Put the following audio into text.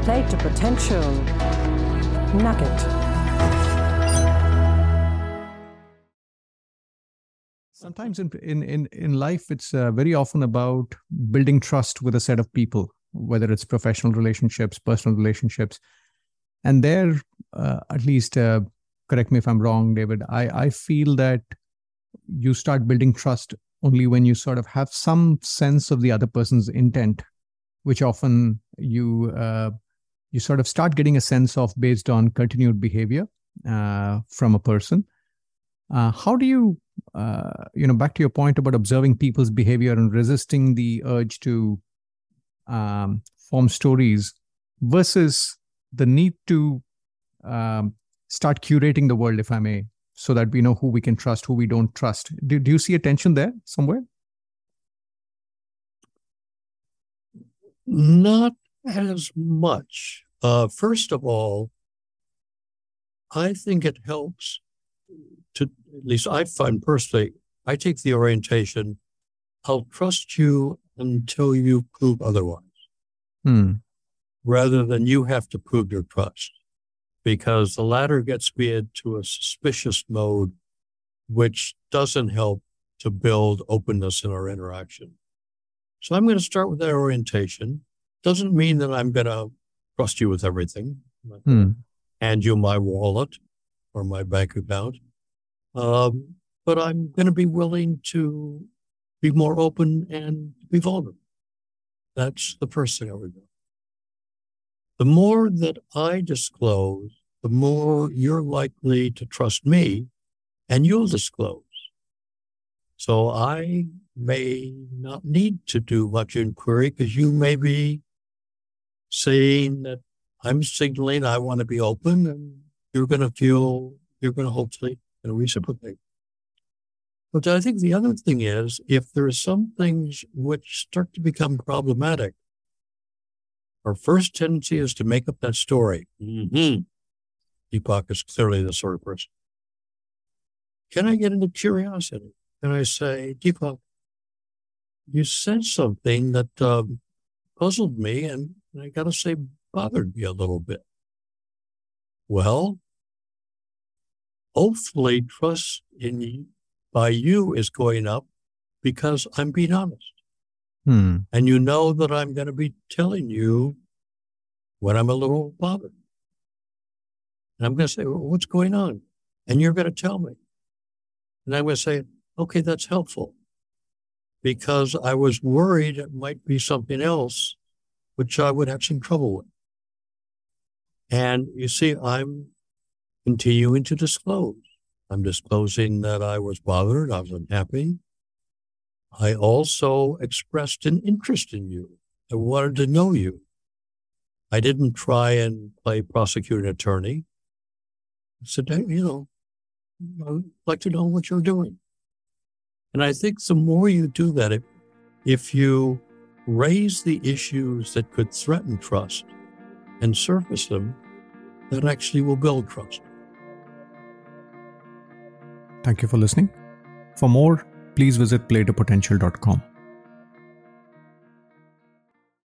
Play to Potential Nugget. Sometimes in life, it's very often about building trust with a set of people, whether it's professional relationships, personal relationships. And there, at least, correct me if I'm wrong, David, I feel that you start building trust only when you sort of have some sense of the other person's intent, which often you sort of start getting a sense of based on continued behavior from a person. How do you, back to your point about observing people's behavior and resisting the urge to form stories versus the need to start curating the world, if I may, so that we know who we can trust, who we don't trust. Do you see a tension there somewhere? Not as much. First of all, I think it helps to, at least I find personally, I take the orientation, I'll trust you until you prove otherwise, rather than you have to prove your trust, because the latter gets me into a suspicious mode, which doesn't help to build openness in our interaction. So I'm going to start with that orientation. Doesn't mean that I'm going to trust you with everything. Hand you my wallet or my bank account. But I'm going to be willing to be more open and be vulnerable. That's the first thing I would do. The more that I disclose, the more you're likely to trust me, and you'll disclose. So I may not need to do much inquiry because you may be saying that I'm signaling I want to be open, and you're going to hopefully reciprocate. But I think the other thing is, if there are some things which start to become problematic, our first tendency is to make up that story. Deepak is clearly the sort of person. Can I get into curiosity? Can I say, Deepak, you said something that puzzled me, and I got to say, bothered me a little bit. Well, hopefully trust by you is going up because I'm being honest. And you know that I'm going to be telling you when I'm a little bothered. And I'm going to say, well, what's going on? And you're going to tell me. And I'm going to say, okay, that's helpful. Because I was worried it might be something else which I would have some trouble with. And you see, I'm continuing to disclose. I'm disclosing that I was bothered, I was unhappy. I also expressed an interest in you. I wanted to know you. I didn't try and play prosecuting attorney. I said, I'd like to know what you're doing. And I think the more you do that, if you raise the issues that could threaten trust and surface them, that actually will build trust. Thank you for listening. For more, please visit playtopotential.com.